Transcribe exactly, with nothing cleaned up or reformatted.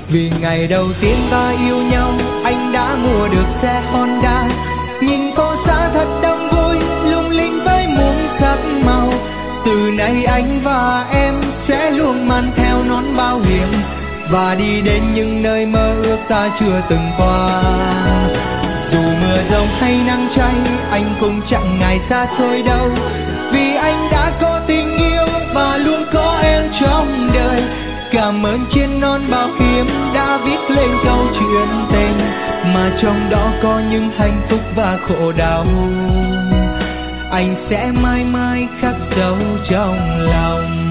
Vì ngày đầu tiên ta yêu nhau, anh đã mua được xe Honda. Nhìn phố xa thật đông vui, lung linh với muôn sắc màu. Từ nay anh và em sẽ luôn mang theo nón bảo hiểm, và đi đến những nơi mơ ước ta chưa từng qua. Dù mưa rông hay nắng cháy, anh cũng chẳng ngại xa xôi đâu. Vì anh đã có tình yêu và luôn có em trong đời. Cảm ơn trên nón bảo hiểm đã viết lên câu chuyện tình, mà trong đó có những hạnh phúc và khổ đau. Anh sẽ mãi mãi khắc sâu trong lòng.